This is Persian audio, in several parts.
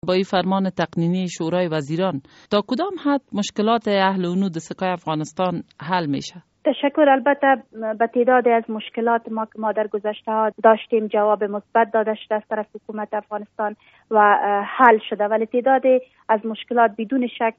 با این فرمان تقنینی شورای وزیران تا کدام حد مشکلات اهل و نود سکای افغانستان حل میشه؟ تشکر. البته به تعداد از مشکلات ما در گذشته ها داشتیم جواب مثبت داده شده از طرف حکومت افغانستان و حل شده، ولی تعداد از مشکلات بدون شک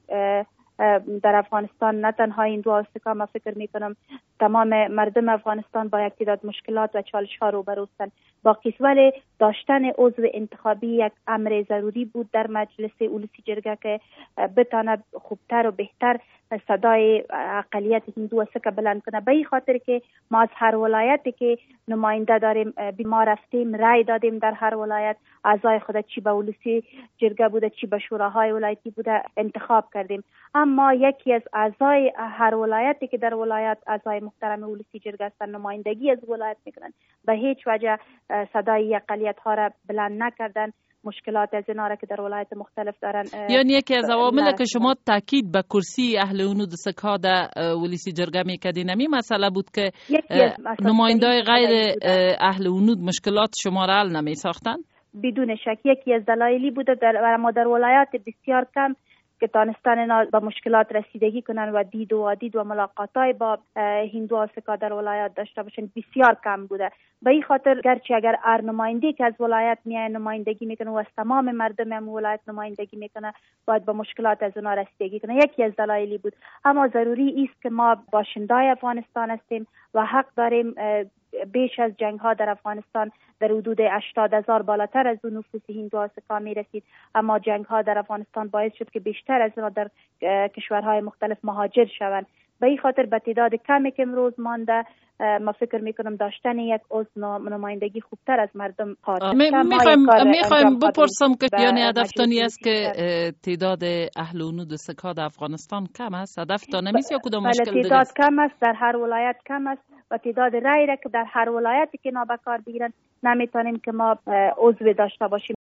در افغانستان نه تنها این دو استکا، ما فکر میکنم تمام مردم افغانستان با یک تعداد مشکلات و چالش ها روبرو هستند. باقی ولی داشتن عضو انتخابی یک امر ضروری بود در مجلس اولسی جرگه که بتانه خوبتر و بهتر صدای اقلیت هندو و سکه بلند کنه. به این خاطر که ما از هر ولایتی که نماینده داریم ما رفتیم رای دادیم، در هر ولایت اعضای خود چی به اولسی جرگه بوده چی به شوراهای ولایتی بوده انتخاب کردیم. اما یکی از اعضای هر ولایتی که در ولایت اعضای محترم اولسی جرگه هستند نمایندگی از ولایت میکنن، به هیچ وجه صدای اقلیت ها را بلند نکردن. مشکلات از اینا را که در ولایت مختلف دارن، یعنی یکی از عوامل که شما تاکید به کرسی اهل و نود سکا در ولسی جرگه میکردین همین مسئله بود که نمایندای غیر اهل و نود مشکلات شما را حل نمیساختن؟ بدون شک یکی از دلایلی بوده. ما در ولایت بسیار کم که دانستان به مشکلات رسیدگی کنن و دید و ملاقاتای با هندو و سکا در ولایت داشته باشن بسیار کم بوده. به این خاطر گرچه اگر هر نماینده که از ولایت میای نمایندگی میکنه و از تمام مردم هم ولایت نمایندگی میکنه باید به مشکلات از اونها رسیدگی کنه، یکی از دلایلی بود. اما ضروری است که ما باشندای افغانستان هستیم و حق داریم بیش از جنگ ها در افغانستان در حدود 80,000 بالاتر از اون نفوس هندو و سکا می رسید، اما جنگ ها در افغانستان باعث شد که بیشتر از اونها در کشورهای مختلف مهاجر شوند. به این خاطر به تعداد کمی که امروز مانده ما فکر میکنم داشتن یک عضو نمایندگی خوبتر از مردم خواهد. میخوایم بپرسم که یعنی هدفتانی است که تعداد اهل و نود سکا در افغانستان کم است؟ هدفتان نمیست یا کدام مشکل دیگه؟ تعداد کم است، در هر ولایت کم است و تعداد رای را که در هر ولایتی که نابکار بگیرن نمیتونیم که ما عضو داشته باشیم.